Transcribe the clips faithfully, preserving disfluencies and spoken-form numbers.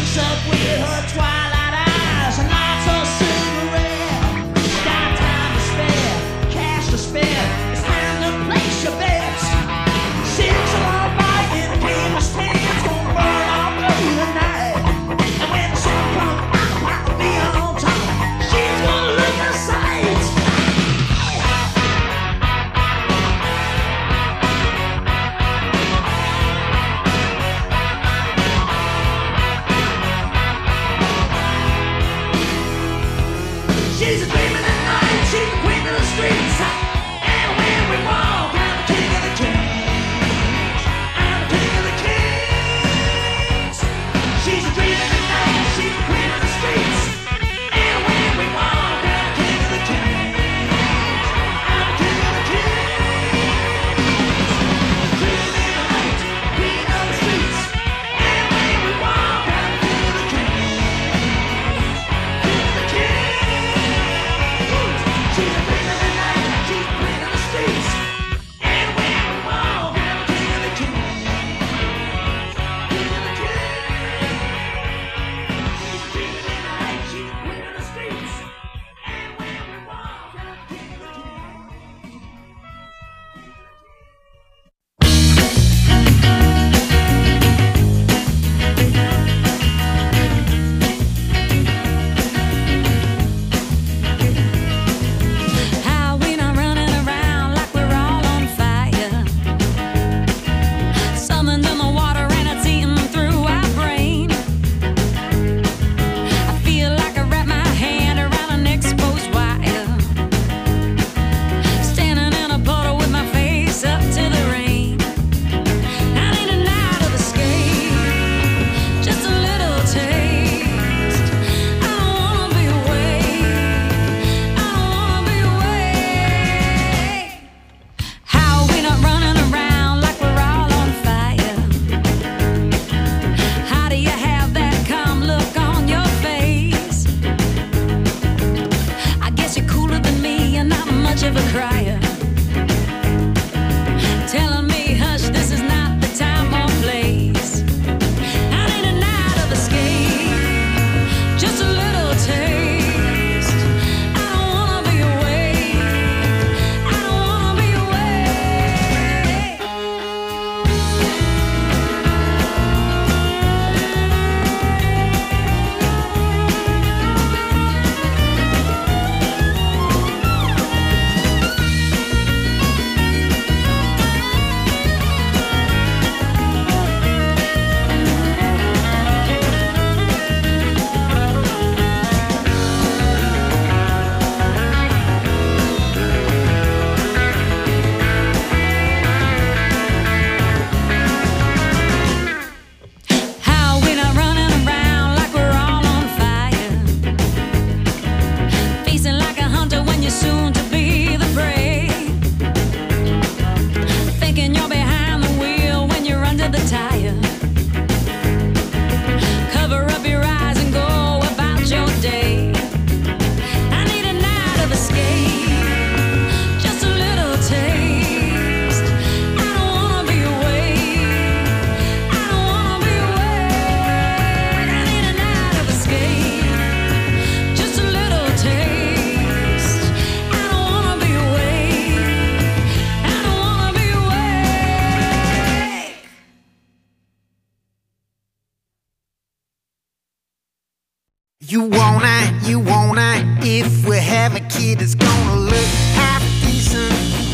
You wanna, you wanna, if we have a kid, it's gonna look half decent,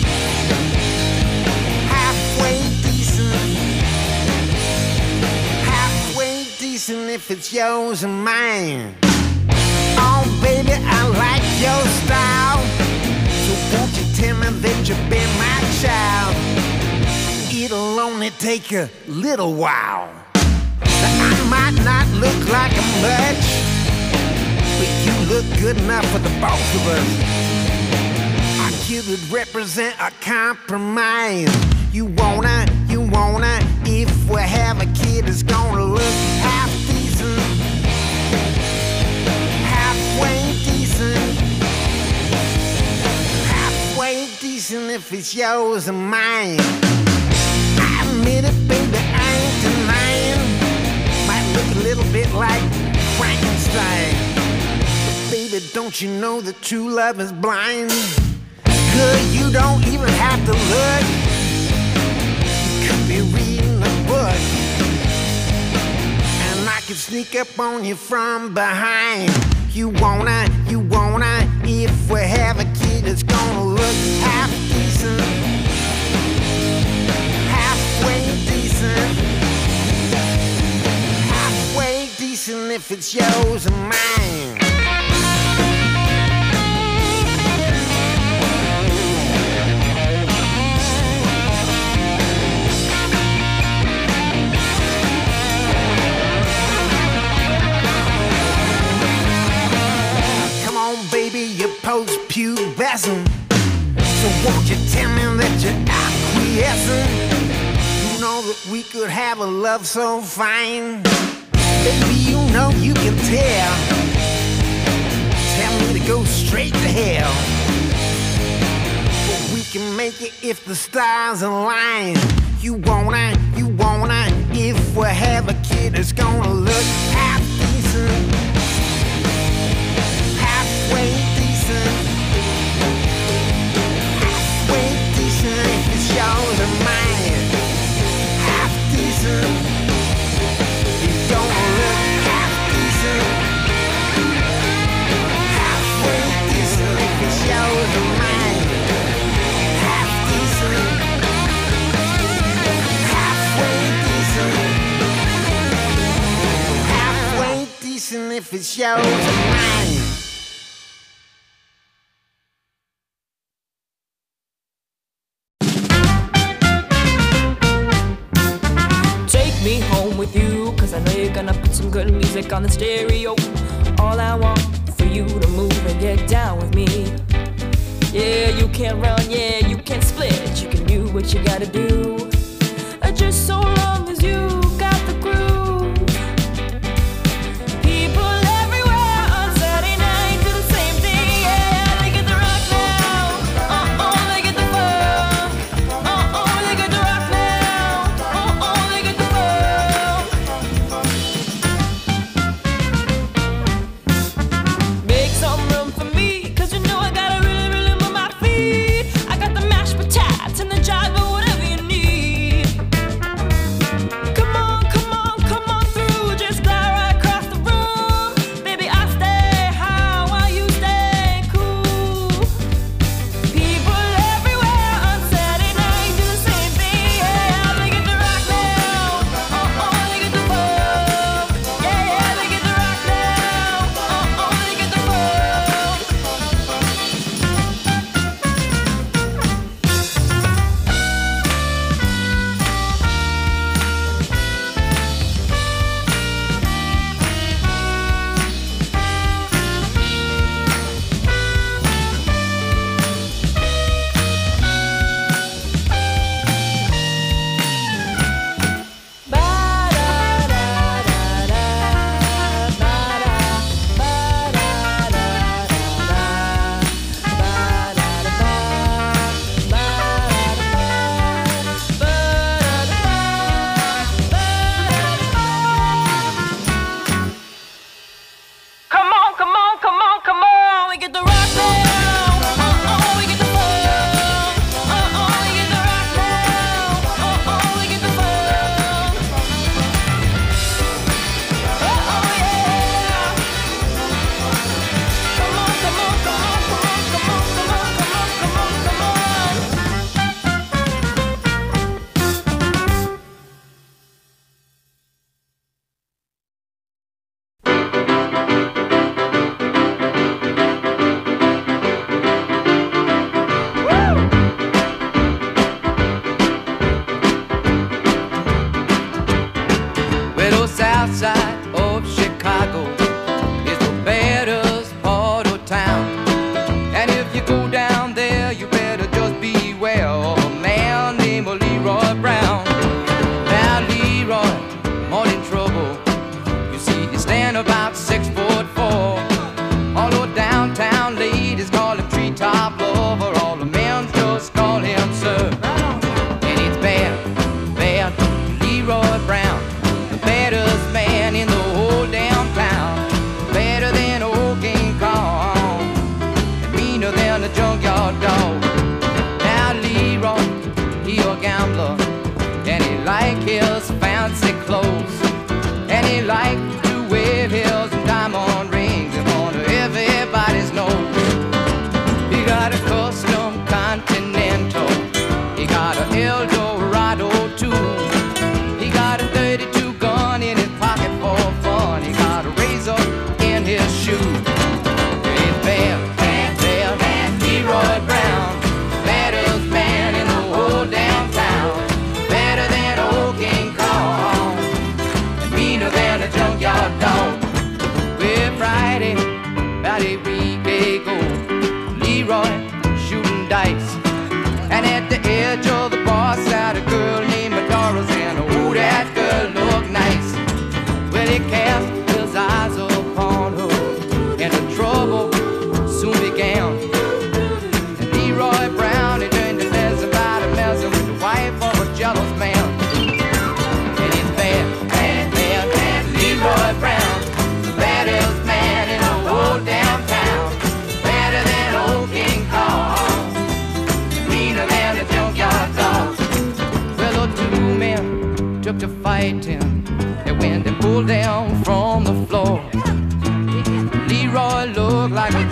halfway decent, halfway decent if it's yours and mine. Oh baby, I like your style, so won't you tell me that you'll be my child? It'll only take a little while. I might not look like a much, but you look good enough for the both of us. Our kid would represent a compromise. You wanna, you wanna, if we have a kid, it's gonna look half decent, halfway decent, halfway decent if it's yours and mine. I admit it, baby, I ain't denying. Might look look a little bit like Frankenstein. But baby, don't you know that true love is blind? Cause you don't even have to look. You could be reading a book, and I could sneak up on you from behind. You wanna, you wanna, if we have a kid, it's gonna look half decent, halfway decent, halfway decent if it's yours and mine. Baby, you're post-pubescent, so won't you tell me that you're acquiescent? You know that we could have a love so fine. Baby, you know you can tell. Tell me to go straight to hell, but we can make it if the stars align. You wanna, you wanna, if we have a kid, it's gonna look half decent, halfway decent, halfway decent if it's yours or mine. Half decent, it's gonna look half decent, halfway decent if it's yours or mine. Half decent, halfway decent, halfway decent if it's yours or mine. Me home with you, cause I know you're gonna put some good music on the stereo. All I want for you to move and get down with me. Yeah, you can run, yeah, you can split, you can do what you gotta do, uh, just so long as you got the groove. People everywhere on Saturday night do the same thing, yeah. They get the rock now, uh-oh, they get the fun, uh-oh, they get the rock now, uh-oh, they get the Come on,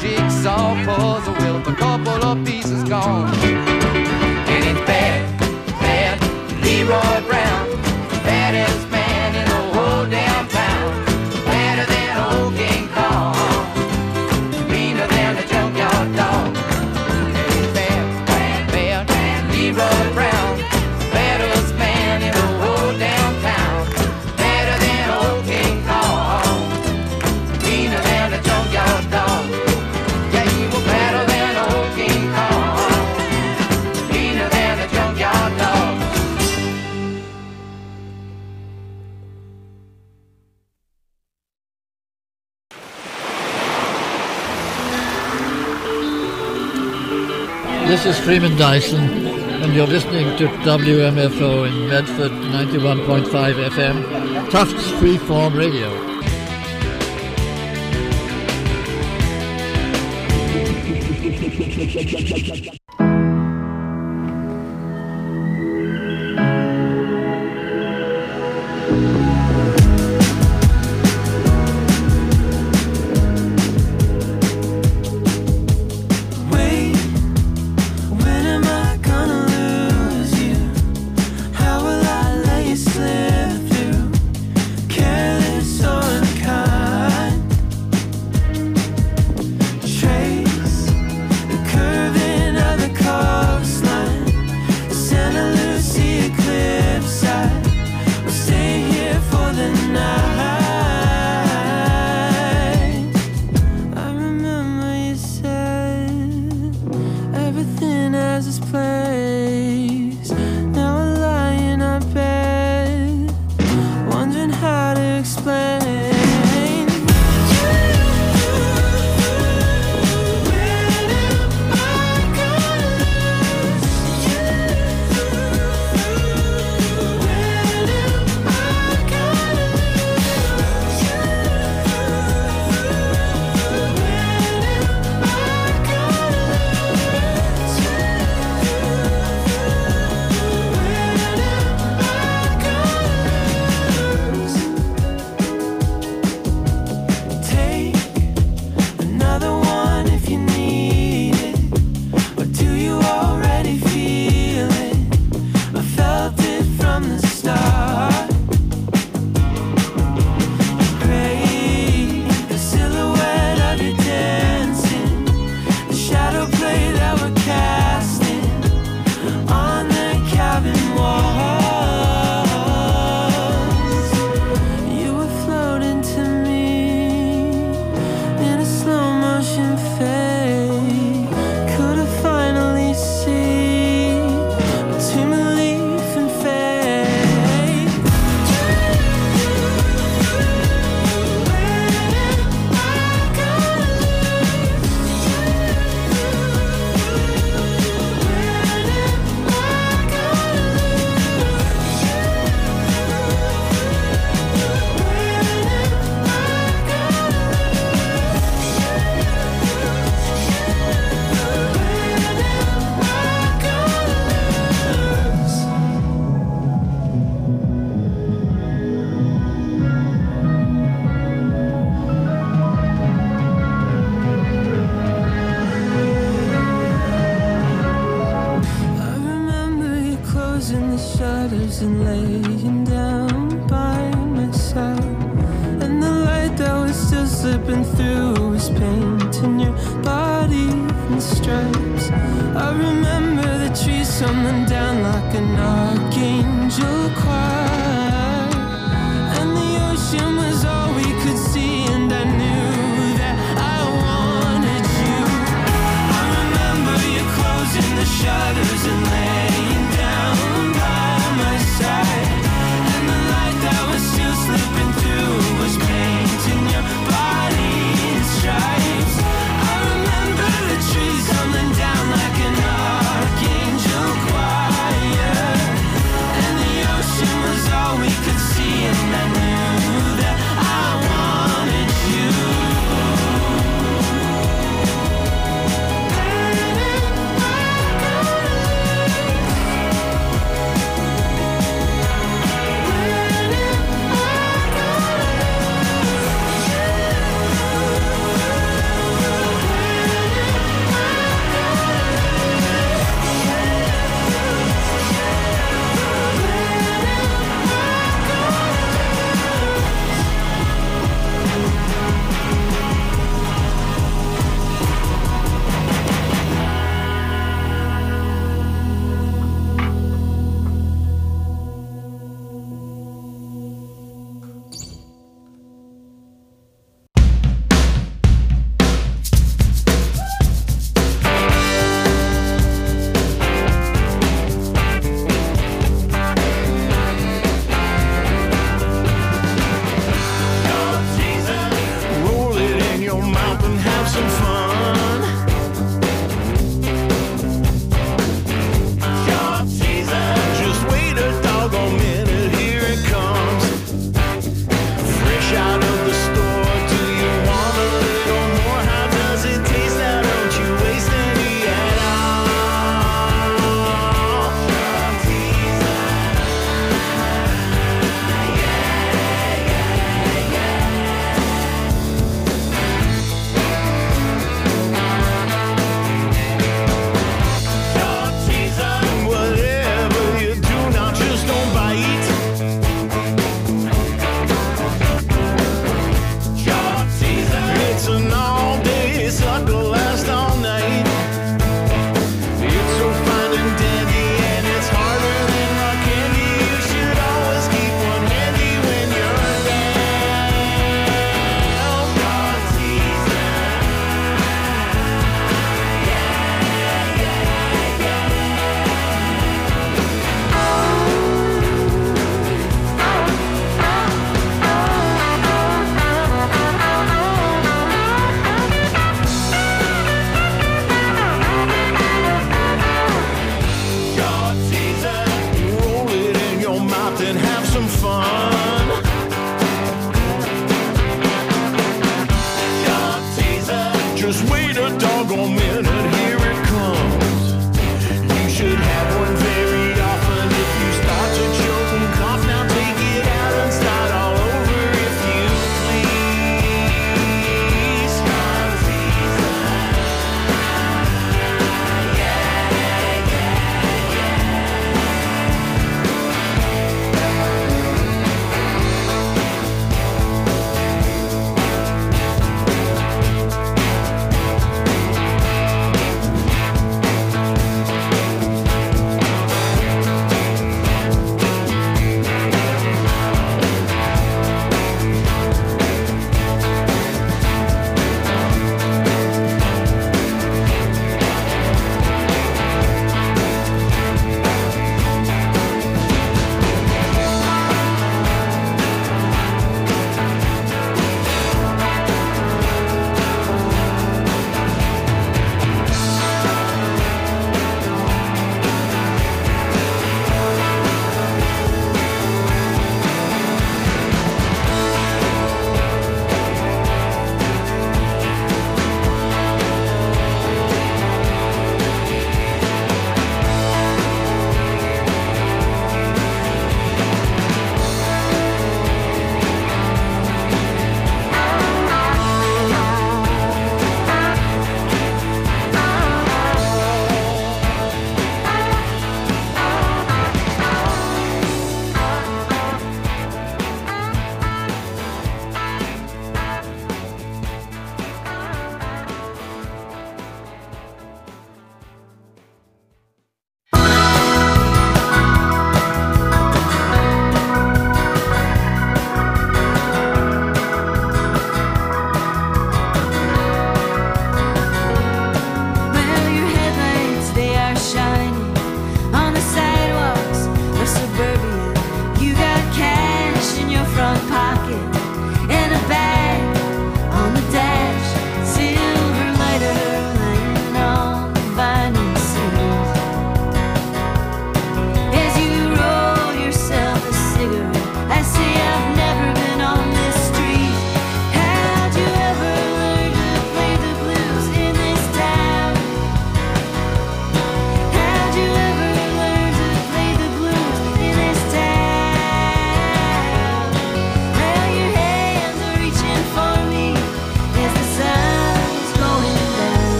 jigsaw puzzle with a couple of pieces gone. And it's bad, bad, Leroy Brown, baddest man in the whole damn town, badder than old King Kong, meaner than a junkyard dog. And it's bad, bad, bad, bad, Leroy Brown, baddest man in the whole damn town, badder than old King Kong, meaner than a junkyard dog. Yeah, he was better than old King Kong, meaner than a junkyard dog. This is Freeman Dyson, and you're listening to W M F O in Medford, ninety-one point five F M, Tufts Freeform Radio. Wait, when am I gonna lose you? How will I let you slip through? Careless or unkind. Trace the curving of the coastline, Santa Lucia cliffside. We'll stay here for the night. I remember you said everything has its place. Now I lie in our bed, wondering how to explain. Take another one if you need it, or do you already feel it? I felt it from the start. Gray, the silhouette of you dancing, the shadow play that we're casting on the cabin walls. You were floating to me in a slow motion fade. Could I finally see between relief and fate? I remember you closing the shutters and laying down by my side, and the light that was still slipping through was painting your body in stripes. I remember the trees tumbling down like an archangel choir, and the ocean was all we could see, and I knew that I wanted you. I remember you closing the shutters and laying down by my side, and the light that was still slipping through was painting your body in stripes. I remember the trees tumbling down like an archangel choir, and the ocean was some fun. Sharp teaser. Just wait a doggone minute, here it comes. Fresh out of the store, do you want a little more? How does it taste? Now don't you waste any at all. Sharp teaser. Yeah, yeah, yeah.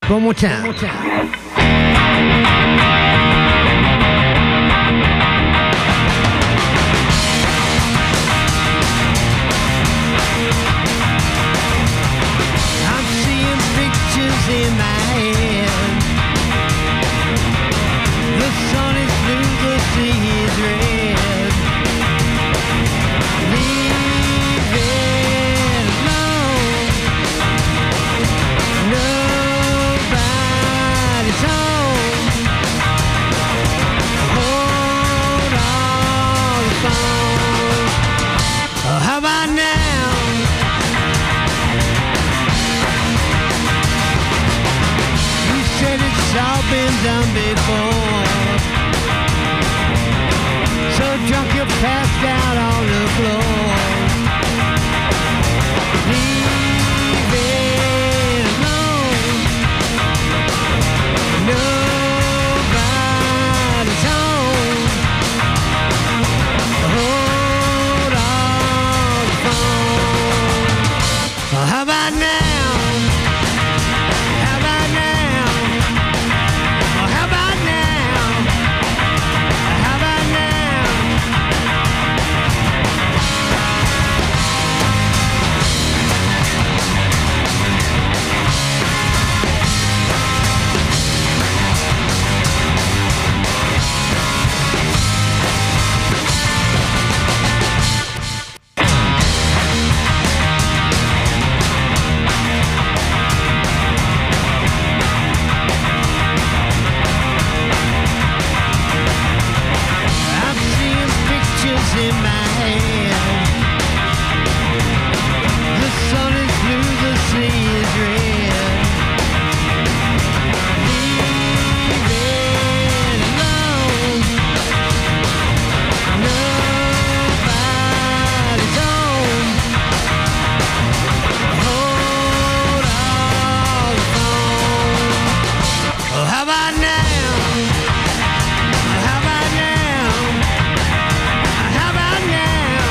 One more time. One more time. In my head, the sun is blue, the sea is red. Leave it alone. Nobody's home. Hold on the phone. Oh, how about now? It's all been done before. So drunk you passed out on the floor. Leave it alone. Nobody's home. Hold on the phone. Oh, how about now? In my hand, the sun is blue, the sea is red. Leave it alone. Nobody's home. Hold on the phone. Oh, how about now? How about now? How about now?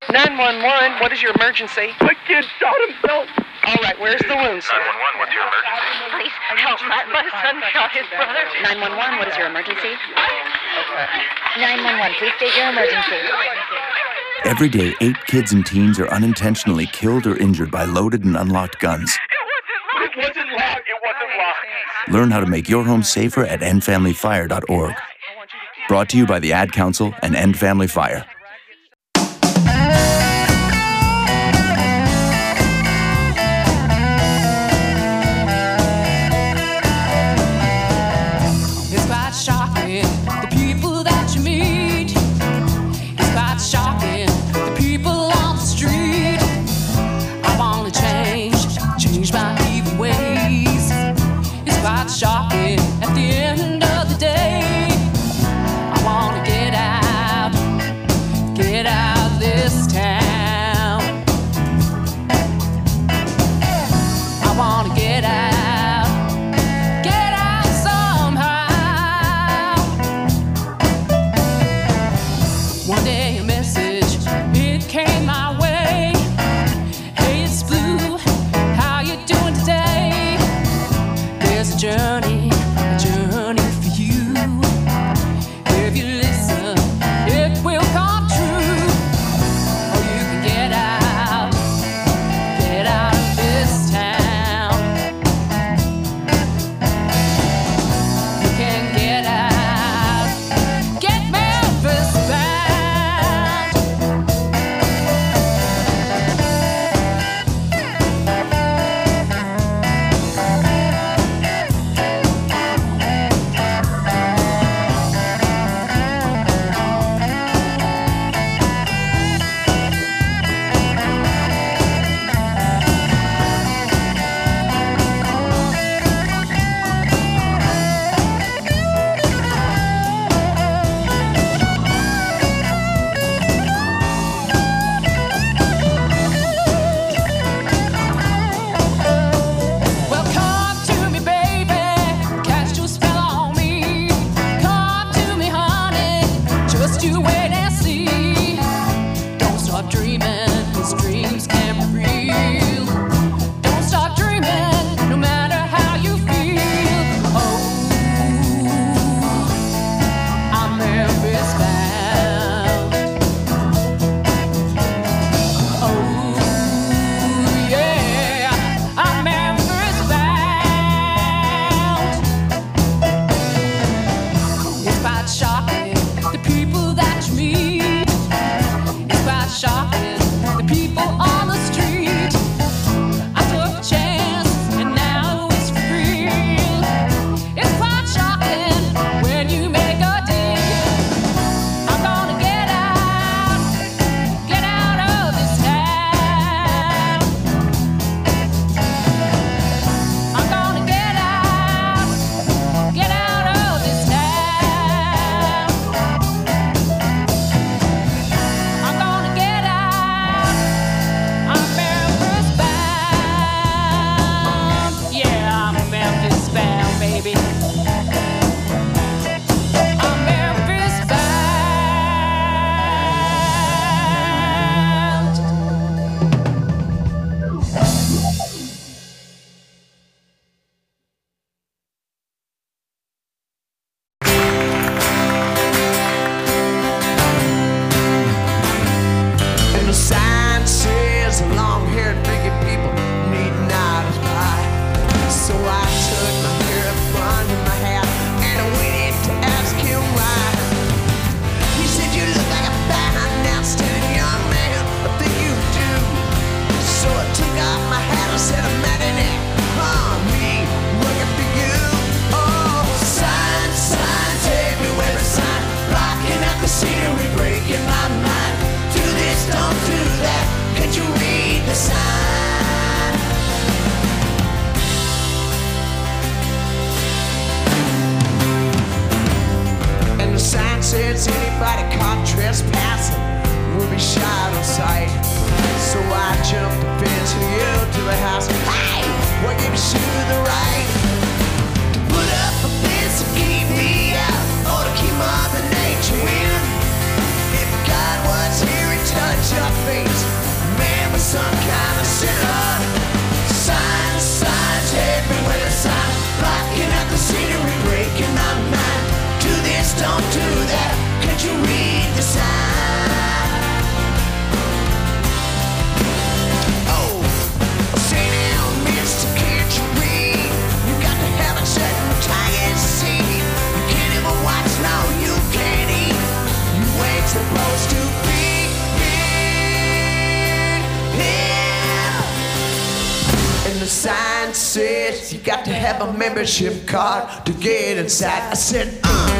nine one one, what is your emergency? My kid shot himself. All right, where's the wound, sir? nine one one, what's your emergency? Please help. My, my son shot his brother. nine one one, what is your emergency? Okay. nine one one, please state your emergency. Every day, eight kids and teens are unintentionally killed or injured by loaded and unlocked guns. It wasn't locked. It wasn't locked. Learn how to make your home safer at end family fire dot org. Brought to you by the Ad Council and End Family Fire. It's quite shocking, the people that you meet. It's quite shocking, the people on the street. I want to change, change my evil ways. It's quite shocking, at the end of the day, I want to get out, get out of this town. I want to get out, get out somehow. One day a message, it came my way. Hey, it's Blue, how you doing today? There's a journey, a journey for you. If you listen, it will come true. Or you can get out, get out of this town. You can get out, get Memphis bound. Well, come to me, baby, cast your spell on me. Come to me, honey, just you wait and see. Don't stop dreaming, 'cause dreams can be real. Don't stop dreaming, no matter how you feel. Oh, I'm Memphis bound. Oh, yeah, I'm Memphis bound. It's quite shocking, the people that you meet. It's quite shocking, the people on the street. I took a chance, and now it's for real. It's quite shocking when you make a deal. I'm gonna get out, get out of this town. I'm gonna get out, get out of this town. I'm gonna get out, I'm Memphis bound. Yeah, I'm Memphis bound, baby. I'm Memphis bound. And the sign says long-haired biggie people need not apply. So I took my hair up under my hat and I went in to ask him why. He said, you look like a fine, outstanding young man. I think you do. So I took off my hat and said, imagine it, huh, me working for you. Oh, sign, signs everywhere, a sign blocking out the scenery, breaking my mind. Do this, don't do that. Can't you read the sign? And the sign says anybody caught trespassing will be shot on sight. So I jumped the fence and yelled to the house, hey, what gave you the right to put up a fence to keep me out, or to keep Mother Nature in? If God was here, he'd touch your face. breaking my mind. Do this, don't do that. Can't you read the sign? Oh, say now, mister, can't you read? You got to have a certain target seed. You can't even watch, no, you can't eat. You ain't supposed to be in here. And the sign says you got to have a membership card to get inside. I said, uh.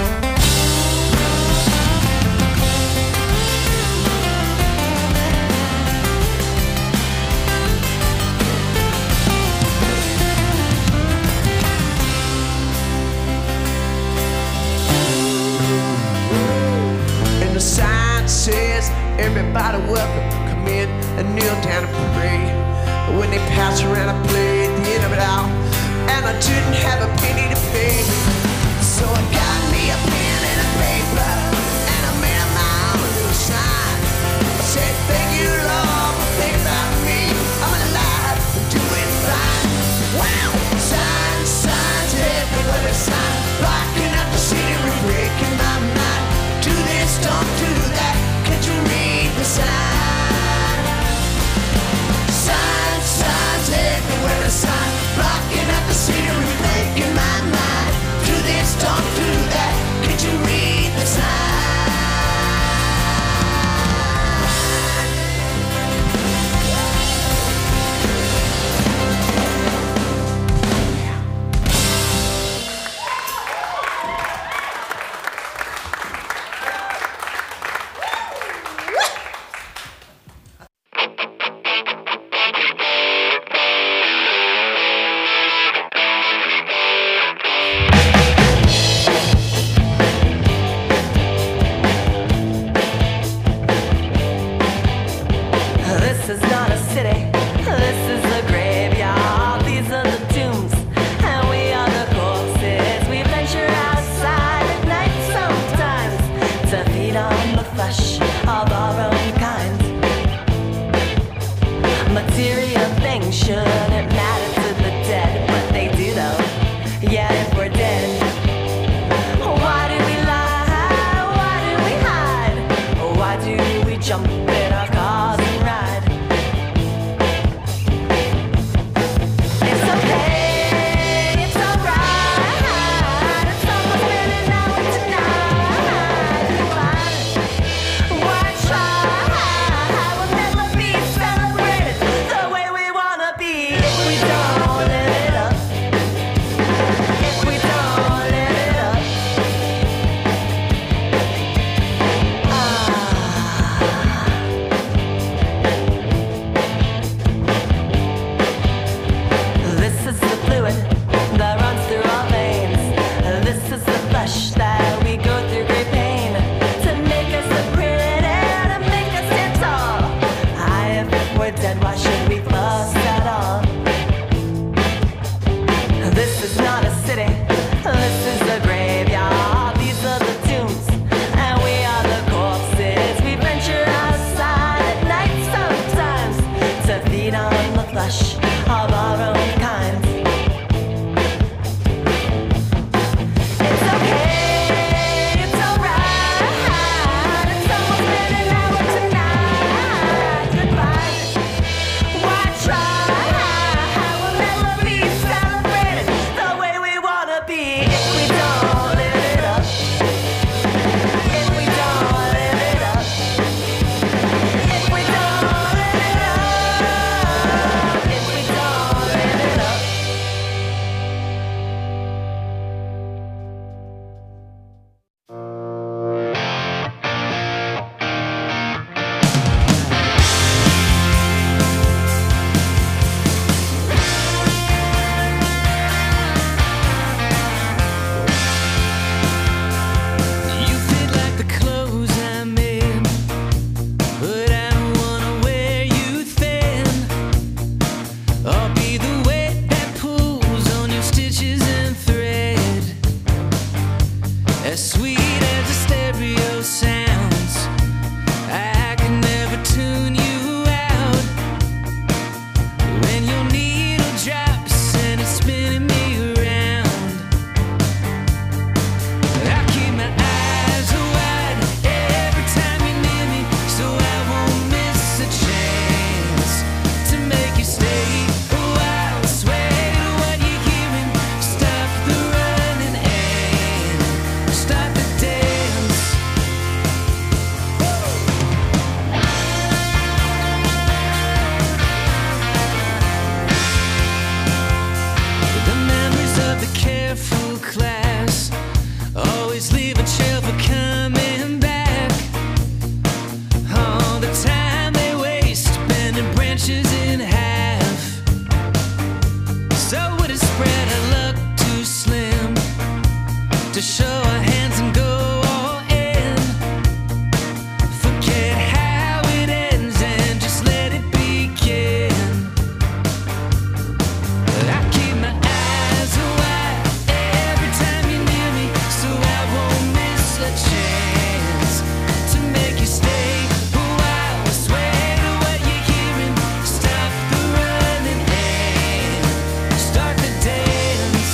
And the sign says everybody welcome, come in and kneel down and pray. But when they pass around, I played the end of it out, and I didn't have a penny to pay. So I got me a pen and a paper, and I made my own little sign. I said, thank you, Lord, for thinking about me. I'm alive and doing fine. Wow! Signs, signs, everywhere there's signs, blocking out the scenery, breaking my mind. Do this, don't do that. Can't you read the sign? Signs, signs, everywhere there's signs, blocking out the scenery, breaking my mind. Do this, don't do that. Can't you read the sign? This is not a city, this is a graveyard. These are the tombs, and we are the corpses. We venture outside at night sometimes to feed on the flesh of our own kind. Material things shouldn't matter to the dead, but they do though. Yeah, if we're dead. Why do we lie? Why do we hide? Why do we jump in our cars and ride? It's okay, it's alright. It's almost midnight now and tonight. Why try? We'll never be celebrated the way we wanna be if we don't live it up. If we don't live it up. This is the fluid that runs through our veins. This is the flesh that we go through great pain to make us look pretty, to make us stand tall. Aye, if we're dead, why should we fuss at all? This is not a city, this is a graveyard. These are the tombs, and we are the corpses. We venture outside at night sometimes to feed on the flesh of our own kind. It's okay, it's alright. It's almost midnight now and tonight. Goodbye. Why try? We'll never be celebrated the way we wanna be if we don't live it up. If we don't live it up. If we don't live it up. If we don't live it up. You fit like the clothes I'm in, but I don't wanna wear you thin. I'll be the weight that pulls on your stitches and thread. As sweet as the stereo sounds, I can never tune you out. When your needle drops and it's spinning me around. to show our hands and go all in. Forget how it ends and just let it begin. I keep my eyes wide every time you're near me, so I won't miss a chance to make you stay a while. Swear to what you're hearing, stop the running and start the dance.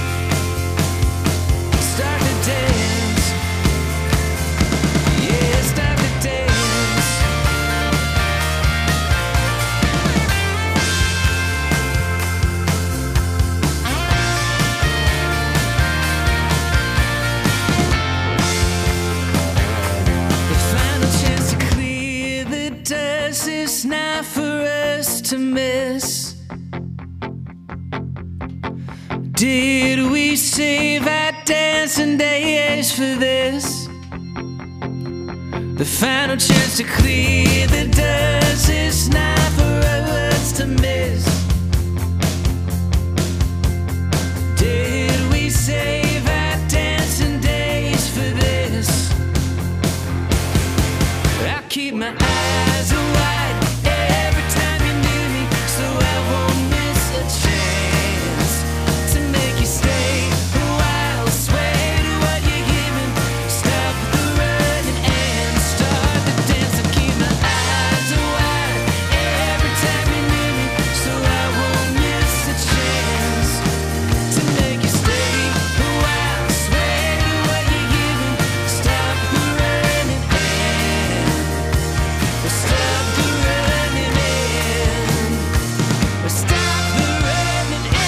Start the dance. Yeah, start the dance. The final chance to clear the dust is not for us to miss. Did we save our dancing days for this? The final chance to clear the dust is not for us to miss. Did we save our dancing days for this? I keep my eyes wide every time you're near me, so I won't miss a chance to make you stay a while. Swear to what you're hearing, stop the running and start the dance. I keep my eyes wide every time you're near me, so I won't miss a chance to make you stay a while. Swear to what you're hearing, stop the running and stop the running and stop the running and.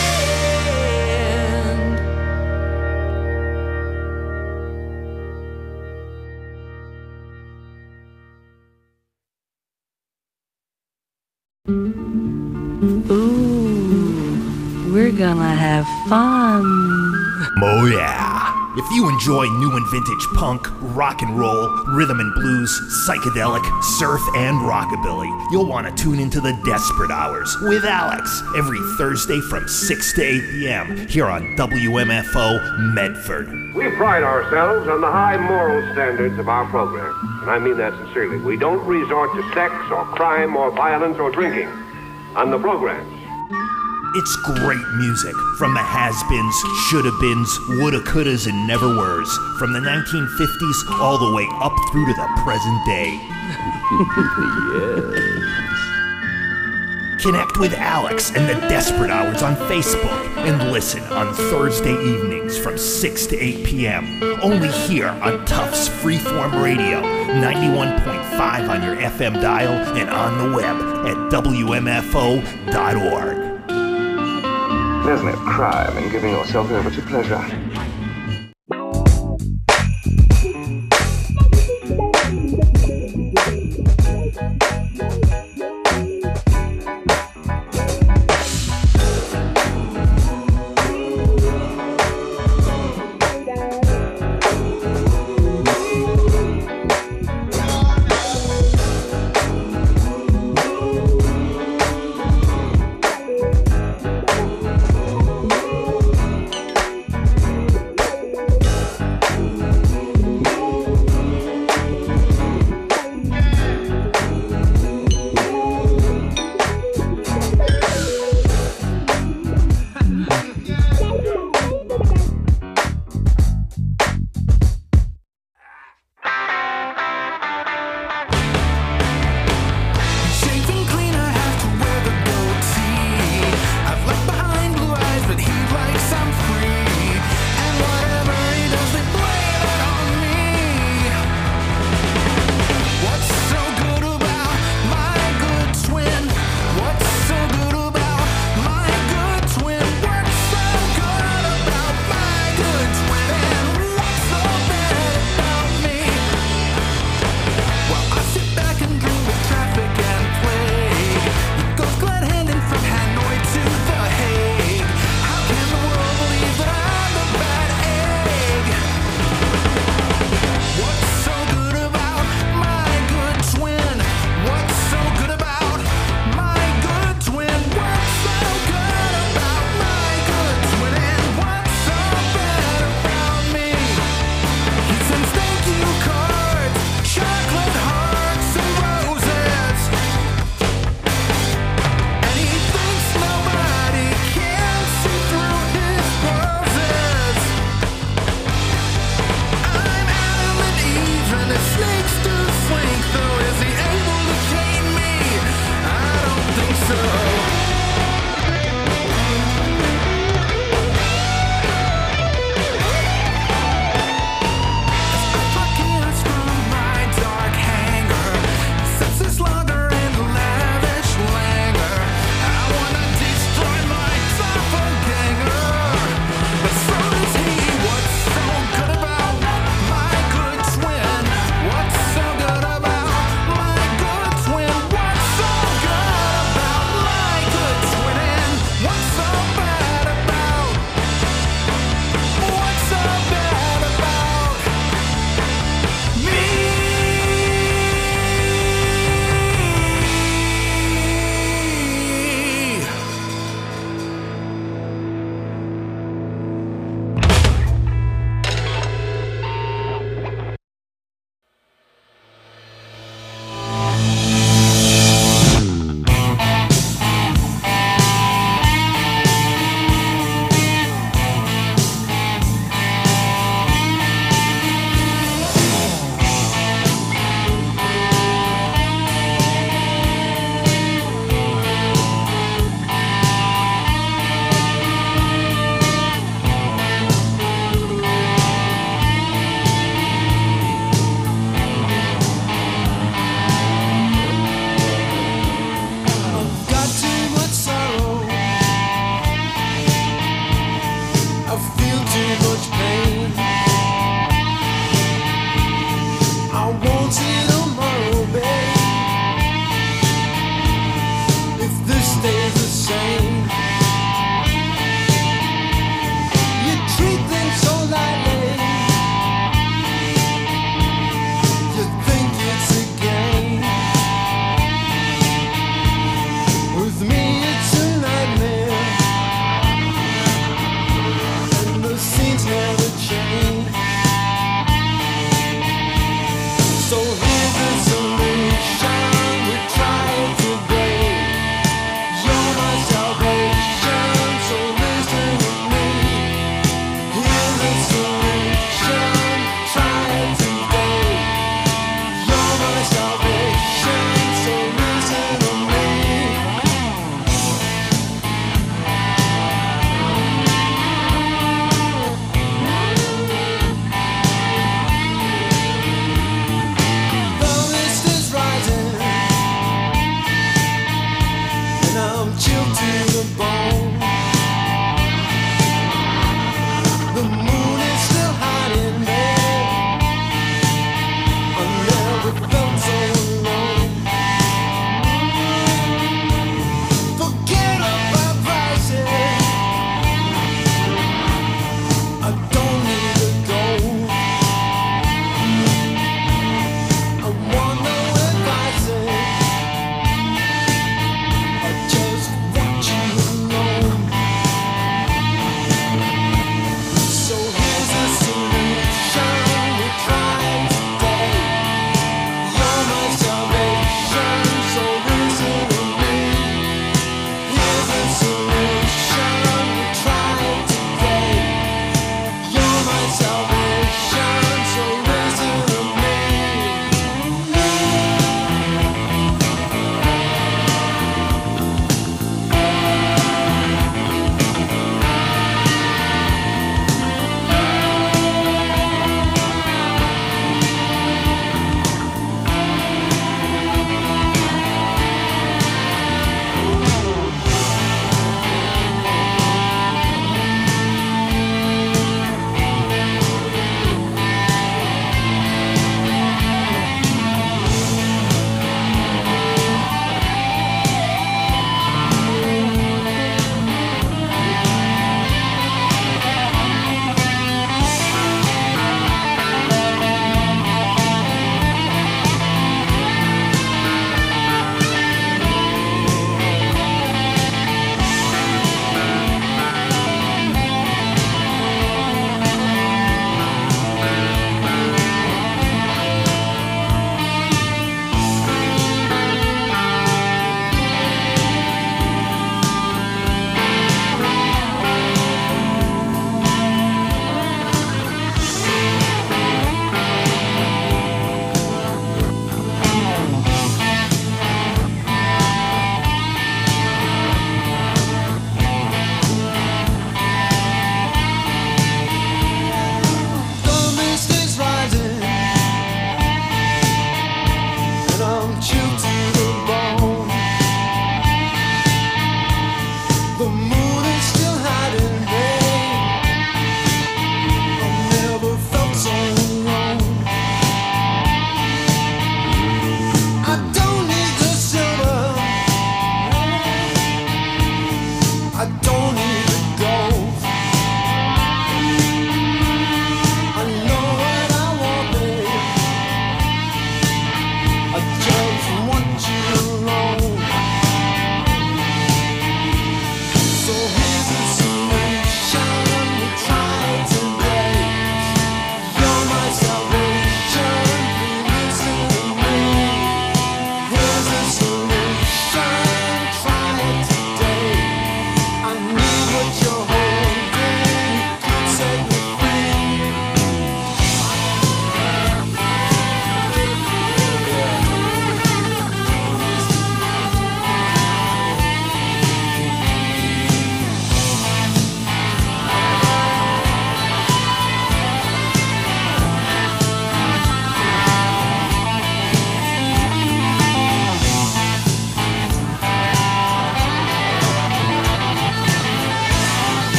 Ooh, we're gonna have fun. Oh yeah. If you enjoy new and vintage punk, rock and roll, rhythm and blues, psychedelic, surf, and rockabilly, you'll want to tune into the Desperate Hours with Alex every Thursday from six to eight p.m. here on W M F O Medford. We pride ourselves on the high moral standards of our program, and I mean that sincerely. We don't resort to sex or crime or violence or drinking on the programs. It's great music from the has-beens, shoulda-beens, woulda-couldas, and never-weres, from the nineteen fifties all the way up through to the present day. Yes. Connect with Alex and the Desperate Hours on Facebook and listen on Thursday evenings from six to eight p.m. only here on Tufts Freeform Radio, ninety-one point five on your F M dial and on the web at W M F O dot org. There's no crime in giving yourself over to pleasure.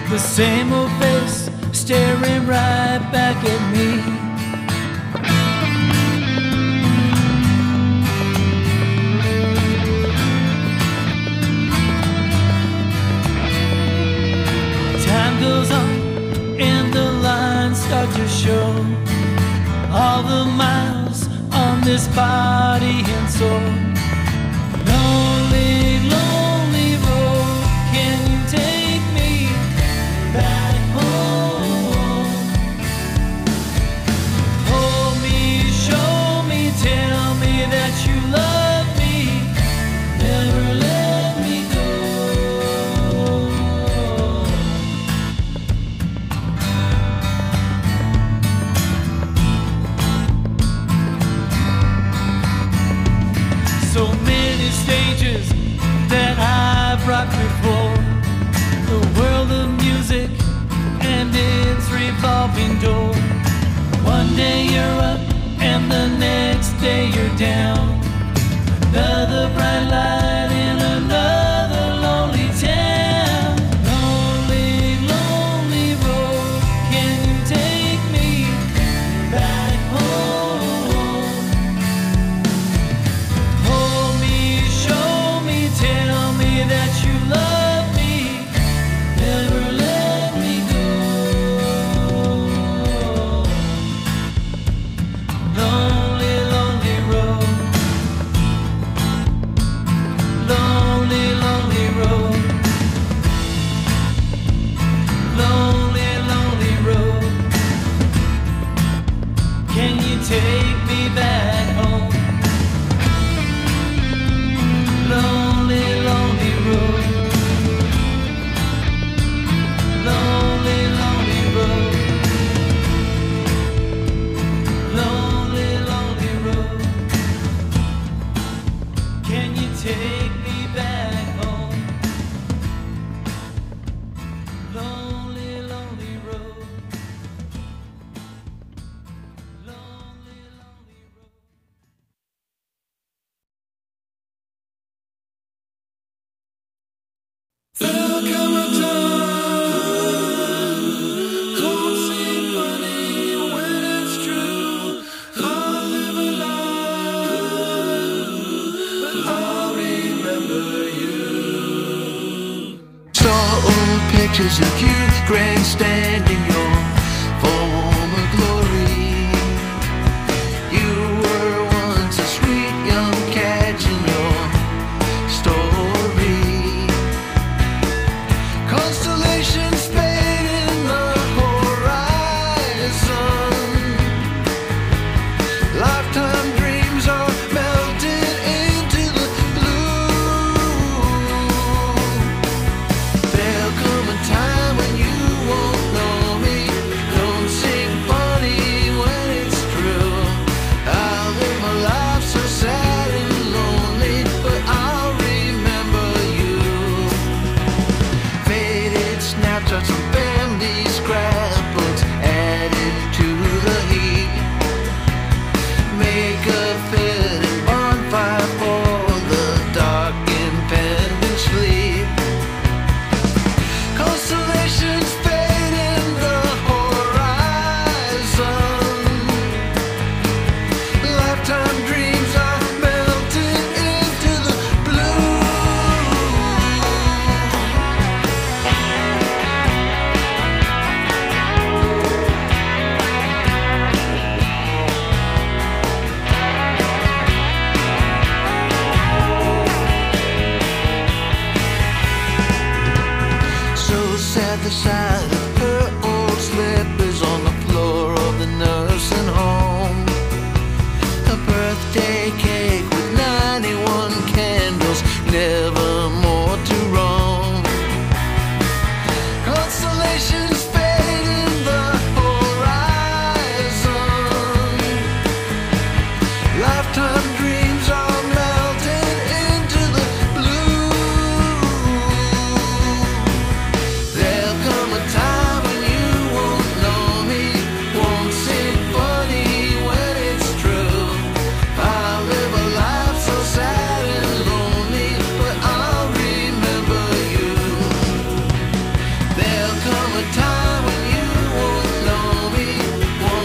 The same old face staring right back at me. Time goes on and the lines start to show all the miles on this body and soul. Lonely, lonely road, can you take me back home? Hold me, show me, tell me that you love me, never let me go. So many stages that I've rocked before, the world of music and its revolving door. One day you're up and the next day you're down. Another bright light in another lonely town. Lonely, lonely road, can you take me back home? Hold me, show me, tell me that you love me, never let me go. Lonely, lonely road. Lonely, lonely road. Lonely, lonely road. Can you take me back home? Lonely, lonely road. Lonely, lonely road. Lonely, lonely road. Can you take me back home? Lonely, lonely road. Lonely, lonely road. There'll come a time, won't seem funny when it's true. I'll live a life, but I'll remember you. Saw old pictures of you grandstanding